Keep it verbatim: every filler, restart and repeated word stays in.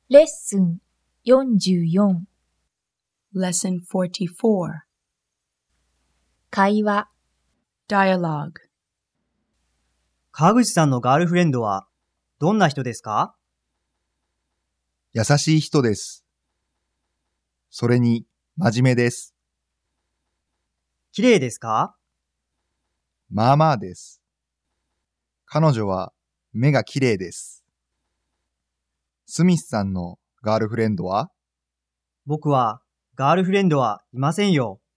レッスンよんじゅうよん Lesson forty-four. 会話 Dialogue. 川口さんのガールフレンドはどんな人ですか？ 優しい人です。それに真面目です。 綺麗ですか？ まあまあです。彼女は目が綺麗です。スミスさんのガールフレンドは？ 僕はガールフレンドはいませんよ。